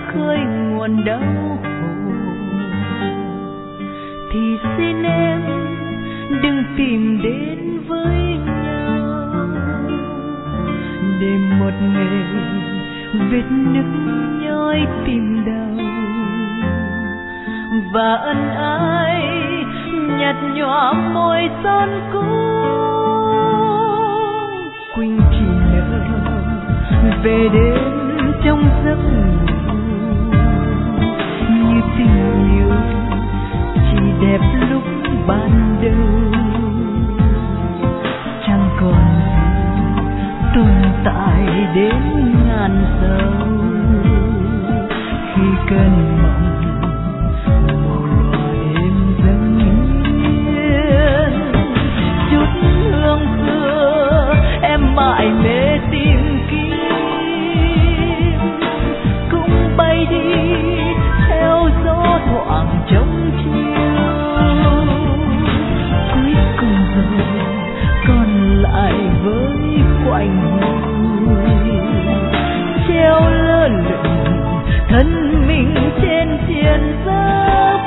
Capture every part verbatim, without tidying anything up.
khơi nguồn đau khổ, thì xin em đừng tìm đến với nhau, để một ngày vết nứt nhói tim đau và ân ái nhạt nhòa môi son cũ. Quỳnh chỉ nỡ về đến trong giấc ngủ, như tình yêu chỉ đẹp lúc ban đầu, chẳng còn gì tồn tại đến ngàn sau. Khi cơn mộng màu đỏ êm dâng hiến, chút hương xưa em mãi mê tìm kiếm, cũng bay đi theo gió thoảng trong chiều. Cuối cùng rồi còn lại với quạnh hồi, treo lơ lửng thân mình trên thiên giấc.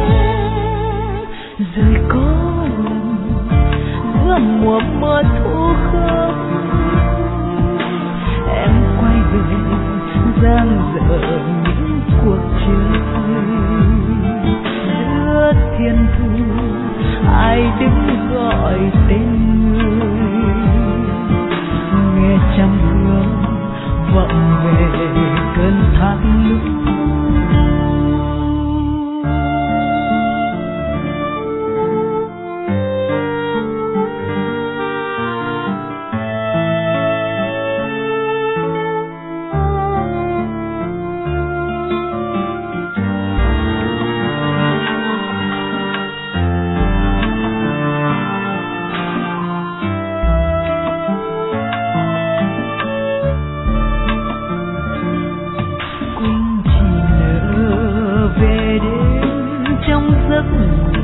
Rồi có lần giữa mùa mưa thu khóc, em quay về giang dở những cuộc chơi. Giữa thiên thu ai đứng gọi tên người, nghe trăm hương vọng về cơn thang lũ. Giấc ngủ